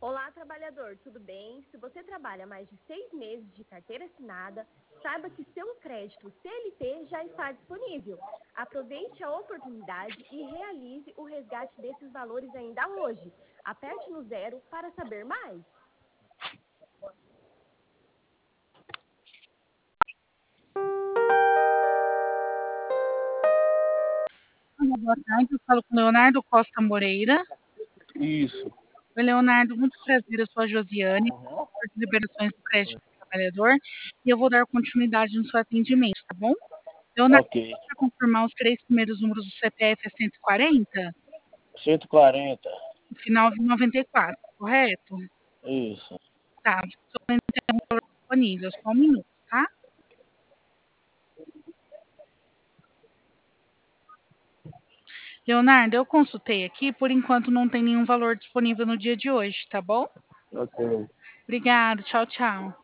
Olá, trabalhador, tudo bem? Se você trabalha mais de 6 meses de carteira assinada, saiba que seu crédito CLT já está disponível. Aproveite a oportunidade e realize o resgate desses valores ainda hoje. Aperte no 0 para saber mais. Olá, boa tarde, eu falo com o Leonardo Costa Moreira. Isso. Oi, Leonardo, muito prazer, eu sou a Josiane, Uhum. por liberações do crédito do trabalhador, e eu vou dar continuidade no seu atendimento, tá bom? Leonardo, Ok. para confirmar os 3 primeiros números do CPF é 140, 140. no final de 94, correto? Isso. Tá, só tem um valor disponível, só um minuto, tá? Leonardo, eu consultei aqui, por enquanto não tem nenhum valor disponível no dia de hoje, tá bom? Ok. Obrigada, tchau, tchau.